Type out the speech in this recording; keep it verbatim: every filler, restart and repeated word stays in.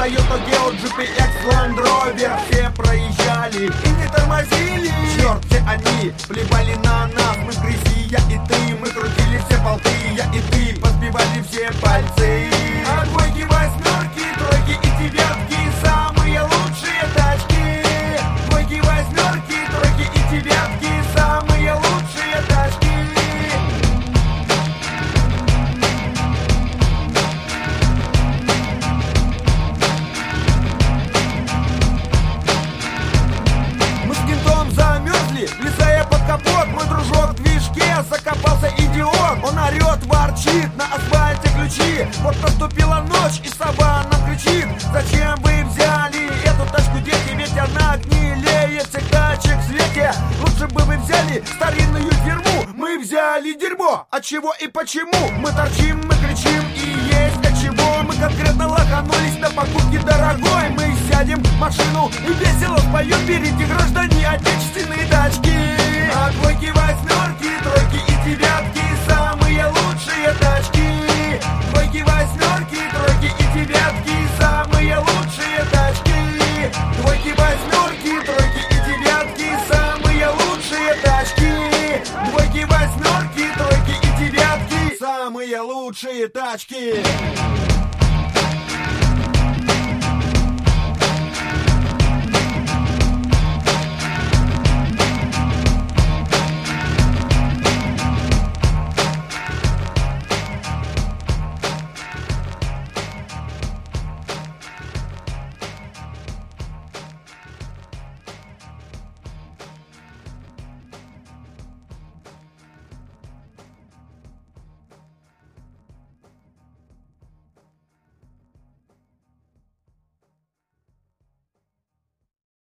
Toyota Geo, джи пи экс, Land Rover. Все проезжали и не тормозили. Черт, все они плевали на нас. Мы в грязи, я и ты. Мы крутили все болты, я и ты. Подбивали все пальцы. А двойки, восьмерки, тройки и девятки самые лучшие тачки. Двойки, восьмерки, тройки и девятки самые лучшие тачки. Мы с кентом замерзли, влезая под капот. Мой дружок в движке закопался идиот. Он орет, ворчит, на асфальте ключи. Вот наступила ночь и сова нам кричит: зачем вы взяли эту тачку, дети? Ведь она гнилеет всех тачек в свете. Лучше бы вы взяли старинную фирму. Мы взяли дерьмо. От чего и почему? Мы торчим, мы кричим, и есть от чего. Мы конкретно лоханулись на покупке дорогой. Мы сядем в машину и весело споем: берите, граждане, отечественные тачки. А двойки, восьмерки, тройки и девятки самые лучшие тачки. Двойки, восьмерки, тройки и девятки самые лучшие тачки. Двойки, восьмерки, тройки и девятки самые лучшие тачки. Двойки, восьмерки, тройки и девятки самые лучшие тачки.